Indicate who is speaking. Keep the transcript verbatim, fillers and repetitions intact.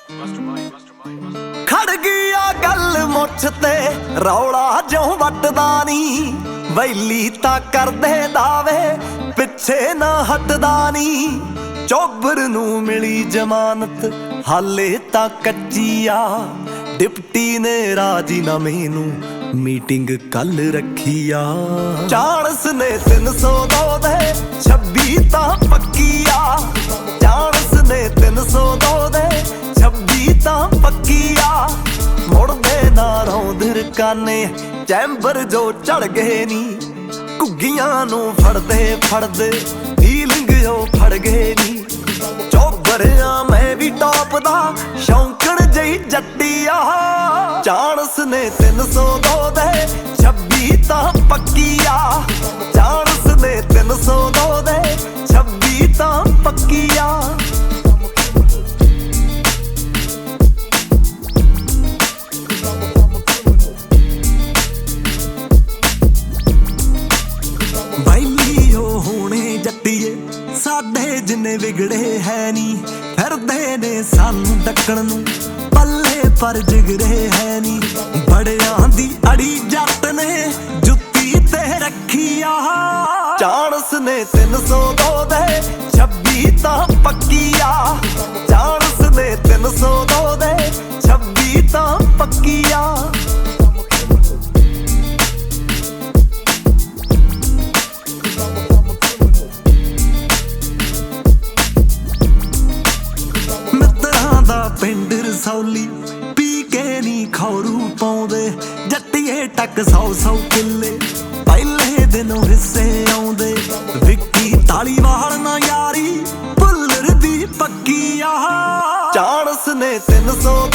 Speaker 1: ਖੜ ਗਿਆ ਗੱਲ ਮੁੱਛ ਤੇ ਰੌਲਾ ਜਿਉਂ ਵੱਟਦਾ ਨੀ, ਵੈਲੀ ਤਾਂ ਕਰਦੇ ਦਾਵੇ ਪਿੱਛੇ ਨਾ ਹਟਦਾ ਨੀ। ਚੋਬਰ ਨੂੰ ਮਿਲੀ ਜ਼ਮਾਨਤ ਹਾਲੇ ਤਾਂ ਕੱਚੀ ਆ, ਡਿਪਟੀ ਨੇ ਰਾਜੀਨਾਮੇ ਨੂੰ ਮੀਟਿੰਗ ਕੱਲ ਰੱਖੀ ਆ। ਚਾਣਸ ਨੇ ਤਿੰਨ ਸੌ ਦੋ ਦੇ ਛੱਬੀ ਤਾਂ ਪੱਕੀ ਆ, ਚਾਣਸ ਨੇ ਤਿੰਨ ਸੌ ਦੋ ਦੇ ਛੱਬੀ ਤਾਂ ਪੱਕੀ ਆ। ਮੁੜਦੇ ਨਾ ਰੌਂਦ ਰਕਾਨੇ ਚੈਂਬਰ ਜੋ ਚੜ ਗਏ ਨੀ, ਘੁੱਗੀਆਂ ਨੂੰ ਫੜਦੇ ਫੜਦੇ ਫੀਲਿੰਗ ਉਹ ਫੜ ਗਏ ਨੀ। ਚੋਬਰਿਆ ਮੈਂ ਵੀ ਟੌਪ ਦਾ ਸ਼ੌਂਕਣ ਜਈ ਜੱਟੀ ਆ, ਚਾਣਸ ਨੇ ਤਿੰਨ ਸੌ ਦੋ ਦੇ ਛੱਬੀ ਤਾਂ ਪੱਕੀ ਆ, ਚਾਣਸ ਨੇ ਤਿੰਨ ਸੌ ਦੋ ਦੇ ਛੱਬੀ ਤਾਂ ਪੱਕੀ ਆ। ਬੈਲੀ ਉਹ ਹੋਣੇ ਜੱਟੀਏ ਸਾਡੇ ਜਿੰਨੇ ਵਿਗੜੇ ਹੈ ਨੀ, ਫਿਰਦੇ ਨੇ ਸਾਨੂੰ ਡੱਕਣ ਨੂੰ ਪੱਲੇ ਪਰ ਜਿਗਰੇ ਹੈ ਨੀ। ਬੜਿਆਂ ਦੀ ਅੜੀ ਜੱਟ ਨੇ ਜੁੱਤੀ ਤੇ ਰੱਖੀ ਆ, ਚਾਣਸ ਨੇ ਤਿੰਨ ਸੌ ਦੋ ਦੇ ਛੱਬੀ ਤਾਂ ਪੱਕੀ ਆ, ਚਾਣਸ ਨੇ ਤਿੰਨ ਸੌ ਦੋ ਦੇ ਛੱਬੀ ਤਾਂ ਪੱਕੀ ਆ। ਪਿੰਡ ਰਸੌਲੀ ਪੀ ਕੇ ਨੀ ਖੌਰੂ ਪਾਉਂਦੇ, ਜੱਟੀਏ ਟੱਕ ਸੌ ਸੌ ਕਿੱਲੇ ਪਹਿਲੇ ਦਿਨੋਂ ਹਿੱਸੇ ਆਉਂਦੇ। ਵਿੱਕੀ ਧਾਲੀਵਾਲ ਨਾ ਯਾਰੀ ਭੁੱਲਰ ਦੀ ਪੱਕੀ ਆ, ਚਾਣਸ ਨੇ ਤਿੰਨ ਸੌ